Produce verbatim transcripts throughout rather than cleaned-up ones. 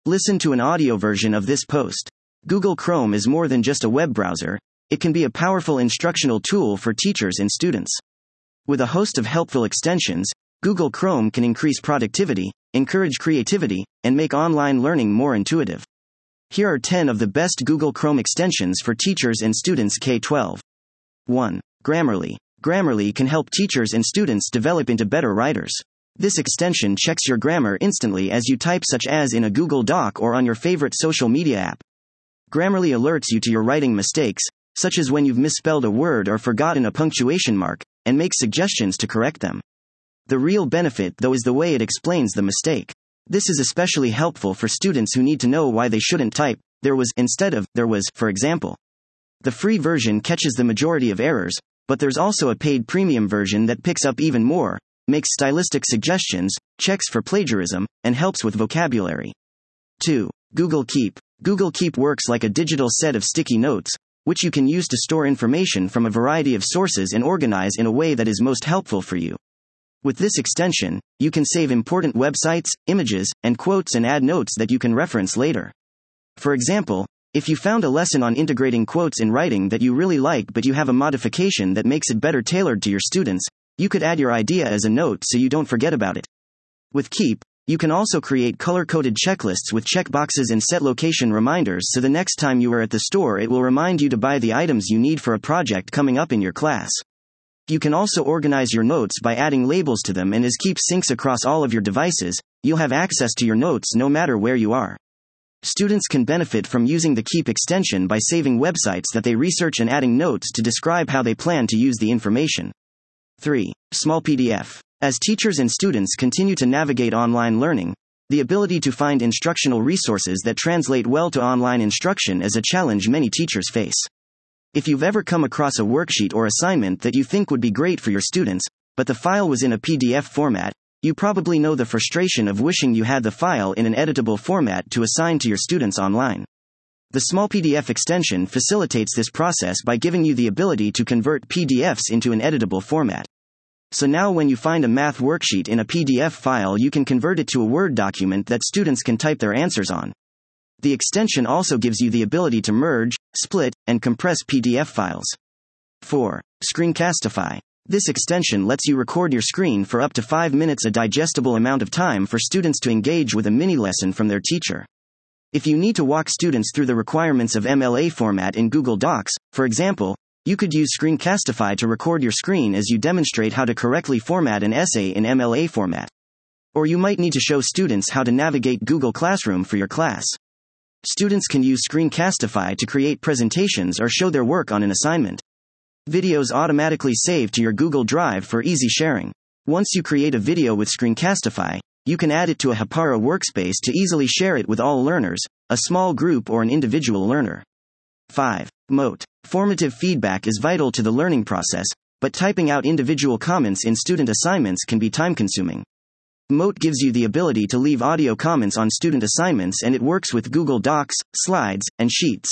Listen to an audio version of this post. Google Chrome is more than just a web browser, it can be a powerful instructional tool for teachers and students. With a host of helpful extensions, Google Chrome can increase productivity, encourage creativity, and make online learning more intuitive. Here are ten of the best Google Chrome extensions for teachers and students K twelve. one. Grammarly. Grammarly can help teachers and students develop into better writers. This extension checks your grammar instantly as you type, such as in a Google Doc or on your favorite social media app. Grammarly alerts you to your writing mistakes, such as when you've misspelled a word or forgotten a punctuation mark, and makes suggestions to correct them. The real benefit, though, is the way it explains the mistake. This is especially helpful for students who need to know why they shouldn't type "there was" instead of "there was," for example. The free version catches the majority of errors, but there's also a paid premium version that picks up even more, makes stylistic suggestions, checks for plagiarism, and helps with vocabulary. two. Google Keep. Google Keep works like a digital set of sticky notes, which you can use to store information from a variety of sources and organize in a way that is most helpful for you. With this extension, you can save important websites, images, and quotes and add notes that you can reference later. For example, if you found a lesson on integrating quotes in writing that you really like but you have a modification that makes it better tailored to your students, you could add your idea as a note so you don't forget about it. With Keep, you can also create color-coded checklists with checkboxes and set location reminders, so the next time you are at the store it will remind you to buy the items you need for a project coming up in your class. You can also organize your notes by adding labels to them, and as Keep syncs across all of your devices, you'll have access to your notes no matter where you are. Students can benefit from using the Keep extension by saving websites that they research and adding notes to describe how they plan to use the information. three. Small P D F. As teachers and students continue to navigate online learning, the ability to find instructional resources that translate well to online instruction is a challenge many teachers face. If you've ever come across a worksheet or assignment that you think would be great for your students, but the file was in a P D F format, you probably know the frustration of wishing you had the file in an editable format to assign to your students online. The Small P D F extension facilitates this process by giving you the ability to convert P D Fs into an editable format. So now when you find a math worksheet in a P D F file, you can convert it to a Word document that students can type their answers on. The extension also gives you the ability to merge, split, and compress P D F files. four. Screencastify. This extension lets you record your screen for up to five minutes, a digestible amount of time for students to engage with a mini lesson from their teacher. If you need to walk students through the requirements of M L A format in Google Docs, for example, you could use Screencastify to record your screen as you demonstrate how to correctly format an essay in M L A format. Or you might need to show students how to navigate Google Classroom for your class. Students can use Screencastify to create presentations or show their work on an assignment. Videos automatically save to your Google Drive for easy sharing. Once you create a video with Screencastify, you can add it to a Hapara workspace to easily share it with all learners, a small group, or an individual learner. five. Mote. Formative feedback is vital to the learning process, but typing out individual comments in student assignments can be time-consuming. Mote gives you the ability to leave audio comments on student assignments, and it works with Google Docs, Slides, and Sheets.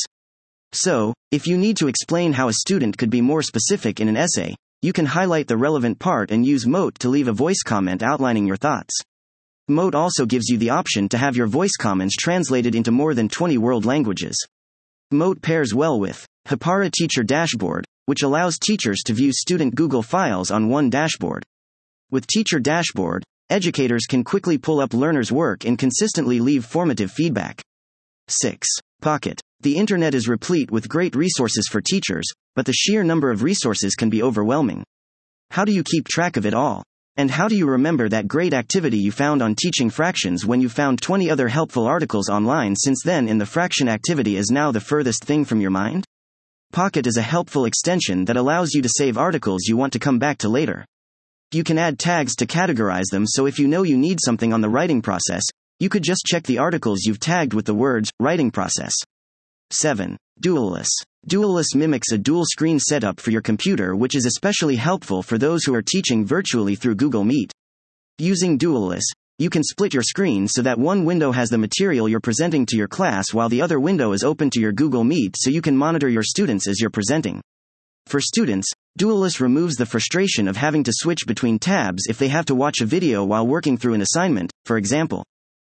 So, if you need to explain how a student could be more specific in an essay, you can highlight the relevant part and use Mote to leave a voice comment outlining your thoughts. Mote also gives you the option to have your voice comments translated into more than twenty world languages. Mote pairs well with Hapara Teacher Dashboard, which allows teachers to view student Google files on one dashboard. With Teacher Dashboard, educators can quickly pull up learners' work and consistently leave formative feedback. six. Pocket. The internet is replete with great resources for teachers, but the sheer number of resources can be overwhelming. How do you keep track of it all? And how do you remember that great activity you found on teaching fractions when you found twenty other helpful articles online since then, and the fraction activity is now the furthest thing from your mind? Pocket is a helpful extension that allows you to save articles you want to come back to later. You can add tags to categorize them, so if you know you need something on the writing process, you could just check the articles you've tagged with the words writing process. seven. Dualless. Dualless mimics a dual screen setup for your computer, which is especially helpful for those who are teaching virtually through Google Meet. Using Dualless, you can split your screen so that one window has the material you're presenting to your class while the other window is open to your Google Meet, so you can monitor your students as you're presenting. For students, Dualless removes the frustration of having to switch between tabs if they have to watch a video while working through an assignment, for example.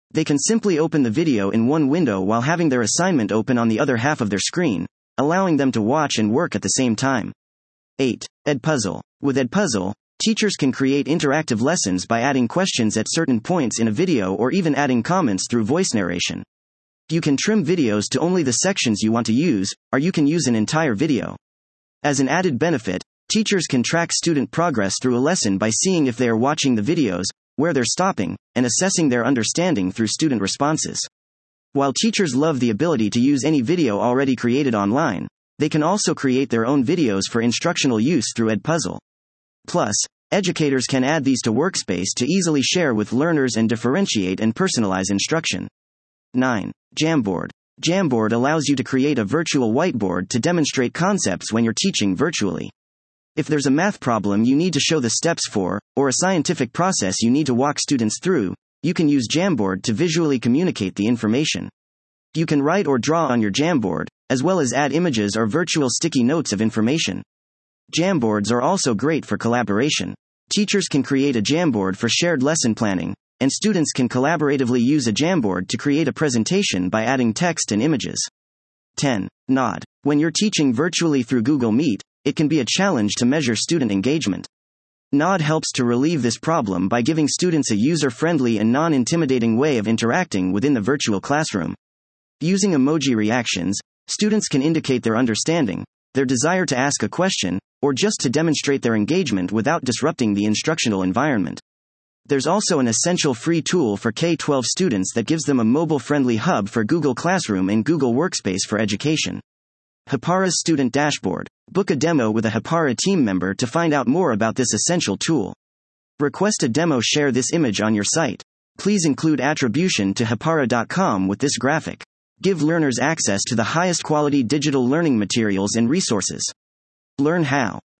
They can simply open the video in one window while having their assignment open on the other half of their screen, allowing them to watch and work at the same time. eight. Edpuzzle. With Edpuzzle, teachers can create interactive lessons by adding questions at certain points in a video or even adding comments through voice narration. You can trim videos to only the sections you want to use, or you can use an entire video. As an added benefit, teachers can track student progress through a lesson by seeing if they are watching the videos, where they're stopping, and assessing their understanding through student responses. While teachers love the ability to use any video already created online, they can also create their own videos for instructional use through Edpuzzle. Plus, educators can add these to Workspace to easily share with learners and differentiate and personalize instruction. nine. Jamboard. Jamboard allows you to create a virtual whiteboard to demonstrate concepts when you're teaching virtually. If there's a math problem you need to show the steps for, or a scientific process you need to walk students through, you can use Jamboard to visually communicate the information. You can write or draw on your Jamboard, as well as add images or virtual sticky notes of information. Jamboards are also great for collaboration. Teachers can create a Jamboard for shared lesson planning, and students can collaboratively use a Jamboard to create a presentation by adding text and images. ten. Nod. When you're teaching virtually through Google Meet, it can be a challenge to measure student engagement. Nod helps to relieve this problem by giving students a user-friendly and non-intimidating way of interacting within the virtual classroom. Using emoji reactions, students can indicate their understanding, their desire to ask a question, or just to demonstrate their engagement without disrupting the instructional environment. There's also an essential free tool for K through twelve students that gives them a mobile-friendly hub for Google Classroom and Google Workspace for Education. Hapara's Student Dashboard. Book a demo with a Hapara team member to find out more about this essential tool. Request a demo. Share this image on your site. Please include attribution to hapara dot com with this graphic. Give learners access to the highest quality digital learning materials and resources. Learn how.